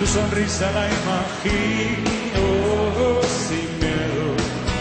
sonrisa la imagino sin miedo.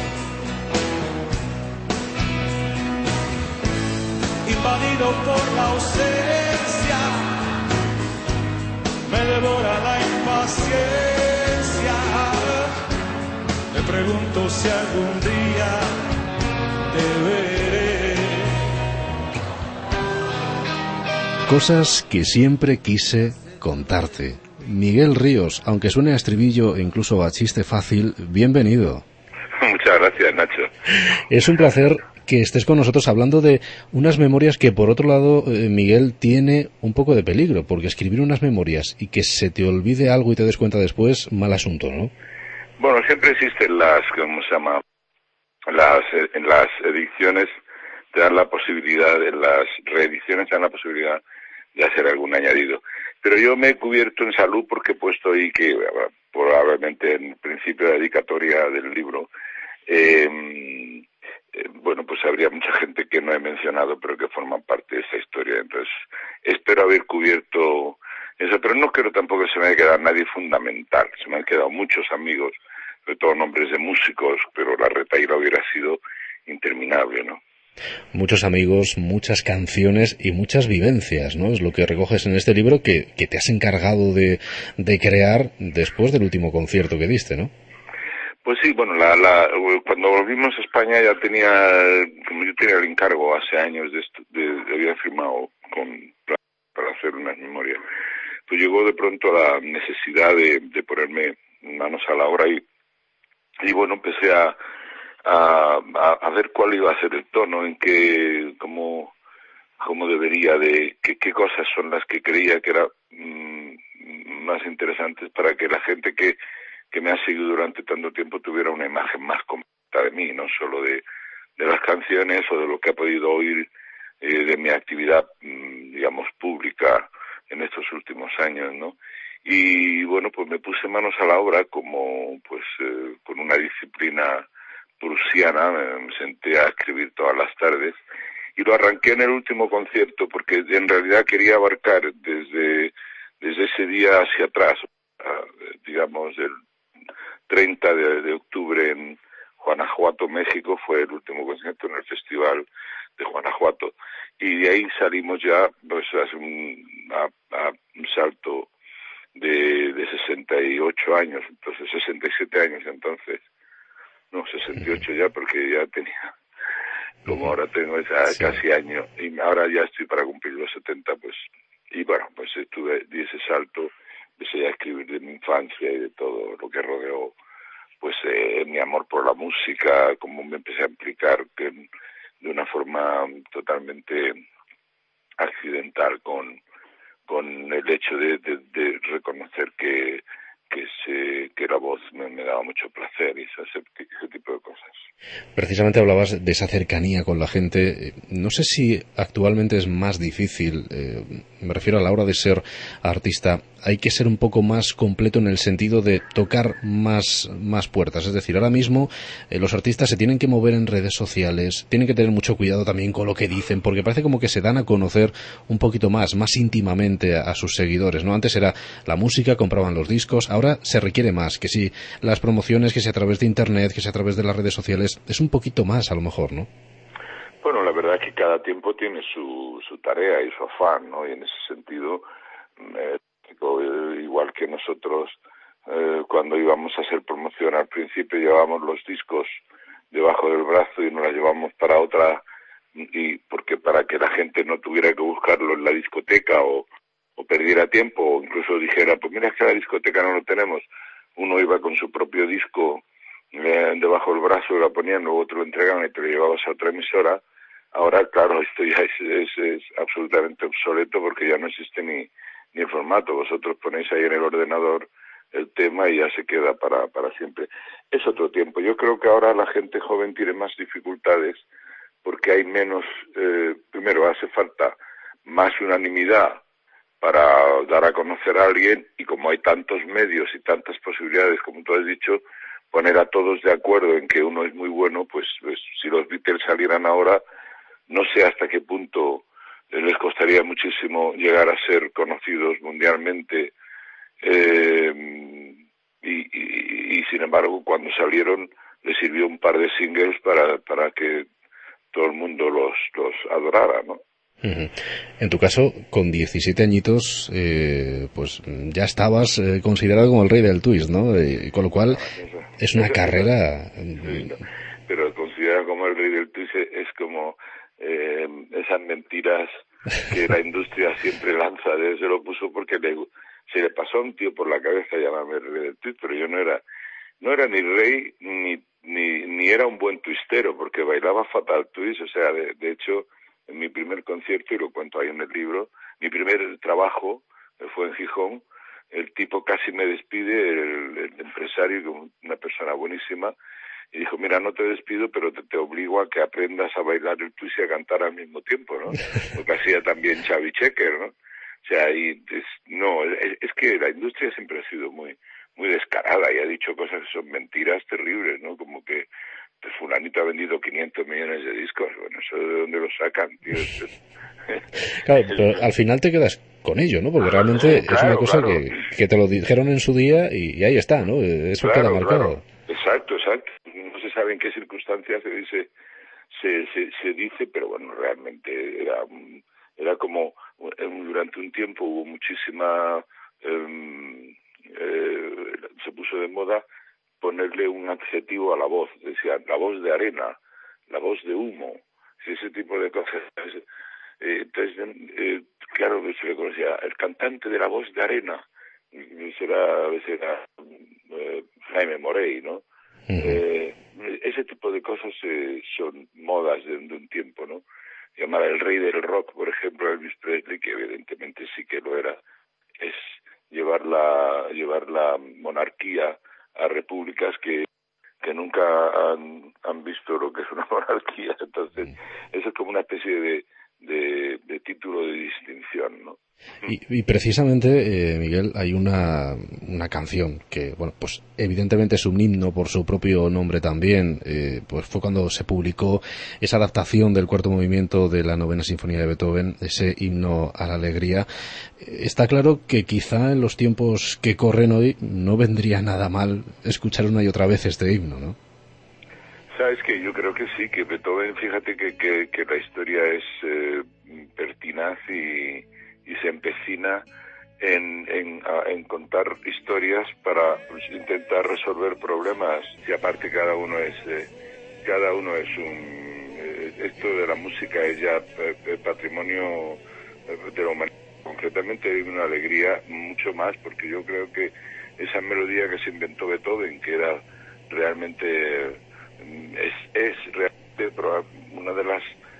Invadido por la ausencia, me devora la impaciencia. Me pregunto si algún día te veré. Cosas que siempre quise contarte. Miguel Ríos, aunque suene a estribillo e incluso a chiste fácil, bienvenido. Muchas gracias, Nacho. Es un placer que estés con nosotros hablando de unas memorias que, por otro lado, Miguel, tiene un poco de peligro, porque escribir unas memorias y que se te olvide algo y te des cuenta después, mal asunto, ¿no? Bueno, siempre existen en las ediciones te dan la posibilidad, en las reediciones te dan la posibilidad de hacer algún añadido. Pero yo me he cubierto en salud porque he puesto ahí que probablemente en el principio de la dedicatoria del libro, bueno, pues habría mucha gente que no he mencionado, pero que forman parte de esta historia. Entonces, espero haber cubierto eso, pero no quiero tampoco que se me haya quedado nadie fundamental. Se me han quedado muchos amigos, sobre todo nombres de músicos, pero la retahíla hubiera sido interminable, ¿no? Muchos amigos, muchas canciones y muchas vivencias, ¿no? Es lo que recoges en este libro que te has encargado de crear después del último concierto que diste, ¿no? Pues sí, bueno, cuando volvimos a España ya como yo tenía el encargo hace años había firmado para hacer unas memorias, pues llegó de pronto la necesidad de ponerme manos a la obra y bueno, empecé a ver cuál iba a ser el tono, cómo debería qué cosas son las que creía que eran más interesantes para que la gente que me ha seguido durante tanto tiempo tuviera una imagen más completa de mí, no solo de las canciones o de lo que ha podido oír de mi actividad, digamos, pública en estos últimos años, ¿no? Y bueno, pues me puse manos a la obra como, pues, con una disciplina prusiana, me senté a escribir todas las tardes y lo arranqué en el último concierto porque en realidad quería abarcar desde ese día hacia atrás, digamos, del 30 de octubre en Guanajuato, México, fue el último concierto en el Festival de Guanajuato. Y de ahí salimos ya, pues, hace un salto de 68 años, entonces 67 años entonces, no, 68 ya, porque ya tenía, como ahora tengo casi año, y ahora ya estoy para cumplir los 70, pues, y bueno, pues di ese salto, empecé a escribir de mi infancia y de todo lo que rodeó, pues, mi amor por la música, cómo me empecé a implicar de una forma totalmente accidental con el hecho de reconocer que la voz me daba mucho placer y ese tipo de cosas. Precisamente hablabas de esa cercanía con la gente. No sé si actualmente es más difícil, me refiero a la hora de ser artista, hay que ser un poco más completo en el sentido de tocar más puertas. Es decir, ahora mismo los artistas se tienen que mover en redes sociales, tienen que tener mucho cuidado también con lo que dicen, porque parece como que se dan a conocer un poquito más íntimamente a sus seguidores, ¿no? Antes era la música, compraban los discos, ahora se requiere más, que si las promociones, que si a través de internet, que si a través de las redes sociales, es un poquito más a lo mejor, ¿no? Bueno, la verdad es que cada tiempo tiene su tarea y su afán, ¿no? Y en ese sentido, igual que nosotros, cuando íbamos a hacer promoción al principio llevábamos los discos debajo del brazo y nos la llevamos para otra, y porque para que la gente no tuviera que buscarlo en la discoteca o perdiera tiempo, o incluso dijera, pues mira, es que la discoteca no lo tenemos. Uno iba con su propio disco debajo del brazo, lo ponían, luego te lo entregaban y te lo llevabas a otra emisora. Ahora, claro, esto ya es absolutamente obsoleto porque ya no existe ni el formato. Vosotros ponéis ahí en el ordenador el tema y ya se queda para siempre. Es otro tiempo. Yo creo que ahora la gente joven tiene más dificultades porque hay menos, primero hace falta más unanimidad para dar a conocer a alguien, y como hay tantos medios y tantas posibilidades, como tú has dicho, poner a todos de acuerdo en que uno es muy bueno, pues si los Beatles salieran ahora, no sé hasta qué punto les costaría muchísimo llegar a ser conocidos mundialmente y sin embargo cuando salieron le sirvió un par de singles para que todo el mundo los adorara, ¿no? Uh-huh. En tu caso, con 17 añitos, pues ya estabas considerado como el rey del twist, ¿no? Con lo cual es una carrera... Sí, pero considerado como el rey del twist es como esas mentiras que la industria siempre lanza. Se lo puso porque se le pasó a un tío por la cabeza llamarme el rey del twist, pero yo no era ni rey ni era un buen twistero, porque bailaba fatal twist. O sea, de hecho, en mi primer concierto, y lo cuento ahí en el libro, mi primer trabajo fue en Gijón. El tipo casi me despide, el empresario, una persona buenísima, y dijo, mira, no te despido, pero te obligo a que aprendas a bailar el twist y a cantar al mismo tiempo, ¿no? Lo que hacía también Xavi Checker, ¿no? O sea, es que la industria siempre ha sido muy descarada y ha dicho cosas que son mentiras terribles, ¿no? Como que pues fulanito ha vendido 500 millones de discos. Bueno, ¿eso de dónde lo sacan, tío? Claro, pero al final te quedas con ello, ¿no? Porque realmente es una cosa que te lo dijeron en su día y ahí está, ¿no? Eso queda marcado. Exacto. No se sabe en qué circunstancias se dice, pero bueno, realmente era como durante un tiempo hubo muchísima... se puso de moda ponerle un adjetivo a la voz, decían la voz de arena, la voz de humo, ese tipo de cosas. Entonces, claro, se le conocía el cantante de la voz de arena, a veces era Jaime Morey, ¿no? Ese tipo de cosas son modas de un tiempo, ¿no? Llamar el rey del rock, por ejemplo, Elvis Presley, que evidentemente sí que lo era, es llevar la monarquía a repúblicas que nunca han visto lo que es una monarquía. Entonces, eso es como una especie de título de distinción, ¿no? Y precisamente, Miguel, hay una canción que, bueno, pues evidentemente es un himno por su propio nombre también. Pues fue cuando se publicó esa adaptación del cuarto movimiento de la novena sinfonía de Beethoven, ese himno a la alegría. Está claro que quizá en los tiempos que corren hoy no vendría nada mal escuchar una y otra vez este himno, ¿no? Sabes que yo creo que sí, que Beethoven, fíjate que la historia es pertinaz y se empecina en contar historias para pues, intentar resolver problemas, y aparte cada uno es esto de la música es ya patrimonio de la humanidad. Concretamente hay una alegría mucho más, porque yo creo que esa melodía que se inventó Beethoven, que era realmente es realmente una de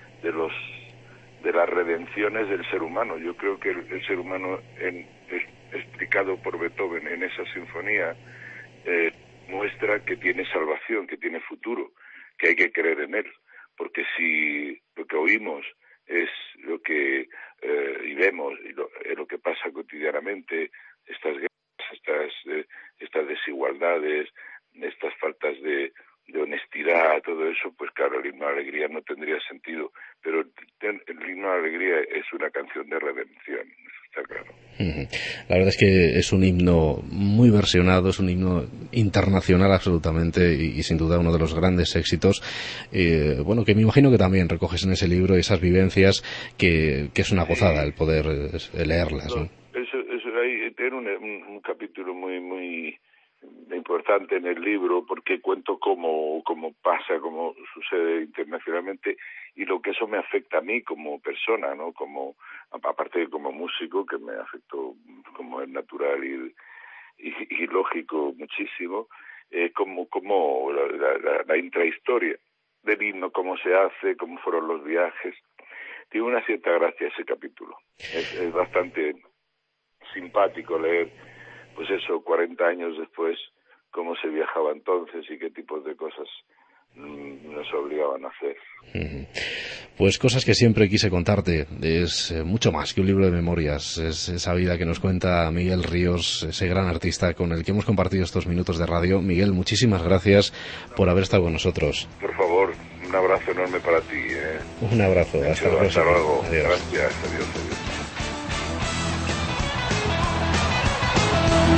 las redenciones del ser humano. Yo creo que el ser humano explicado por Beethoven en esa sinfonía muestra que tiene salvación, que tiene futuro, que hay que creer en él, porque si lo que oímos es lo que y vemos y lo que pasa cotidianamente, estas guerras, estas desigualdades, estas faltas de honestidad, todo eso, pues claro, el himno a la alegría no tendría sentido, pero el himno a la alegría es una canción de redención, eso está claro. La verdad es que es un himno muy versionado, es un himno internacional absolutamente y sin duda uno de los grandes éxitos, bueno, que me imagino que también recoges en ese libro esas vivencias que es una gozada el poder leerlas, ¿no? Eso ahí tiene un capítulo muy importante en el libro, porque cuento cómo pasa, cómo sucede internacionalmente y lo que eso me afecta a mí como persona, ¿no? Aparte de como músico, que me afectó como es natural y lógico muchísimo, como la intrahistoria del himno, cómo se hace, cómo fueron los viajes. Tiene una cierta gracia ese capítulo. Es bastante simpático leer, pues eso, 40 años después, cómo se viajaba entonces y qué tipos de cosas nos obligaban a hacer. Pues cosas que siempre quise contarte. Es mucho más que un libro de memorias. Es esa vida que nos cuenta Miguel Ríos, ese gran artista con el que hemos compartido estos minutos de radio. Miguel, muchísimas gracias por haber estado con nosotros. Por favor, un abrazo enorme para ti. Un abrazo. Hasta luego. Adiós. Gracias. Adiós.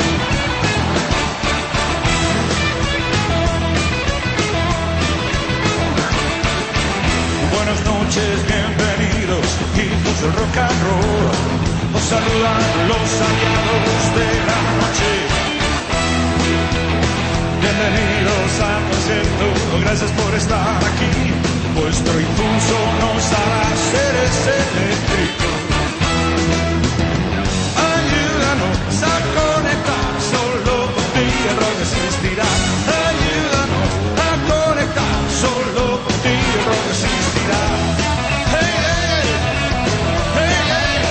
del rock and roll. Os saludan los aliados de la noche. Bienvenidos al concierto, gracias por estar aquí. Vuestro impulso nos hará seres eléctricos. Ayúdanos a conectar, solo contigo el rock existirá. Ayúdanos a conectar, solo contigo el rock existirá. Hey, hey, hey, hey.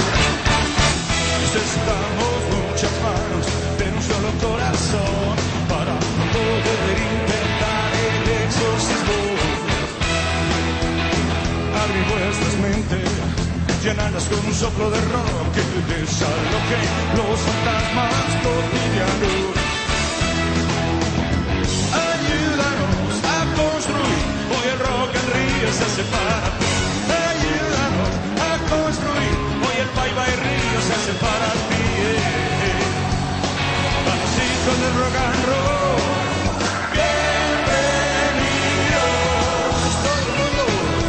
Necesitamos muchas manos de un solo corazón para poder intentar el exorcismo. Abrir vuestras mentes, llenarlas con un soplo de rock que desaloje los fantasmas cotidianos. Ayúdanos a construir, hoy el rock and río se separa. Ayúdanos a construir, hoy el Paiva y Río se separa. A los hijos del rock and roll, bienvenidos todo el mundo.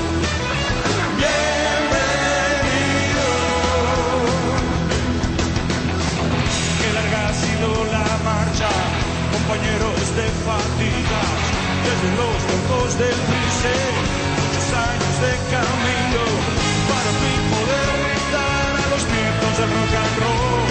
La marcha, compañeros de fatigas, desde los campos del Price, muchos años de camino, para fin poder gritar a los vientos del rock and roll.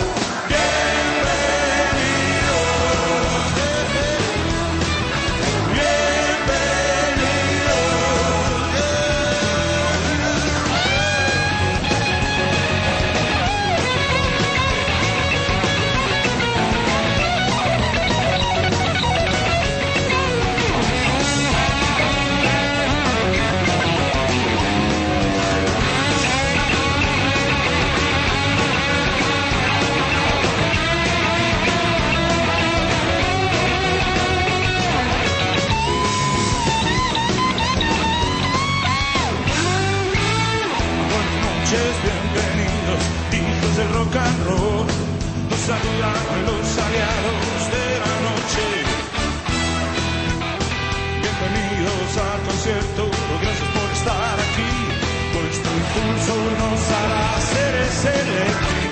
Bienvenidos, hijos del rock and roll. Nos saludan los aliados de la noche. Bienvenidos al concierto, gracias por estar aquí. Vuestro impulso nos hará seres eléctricos.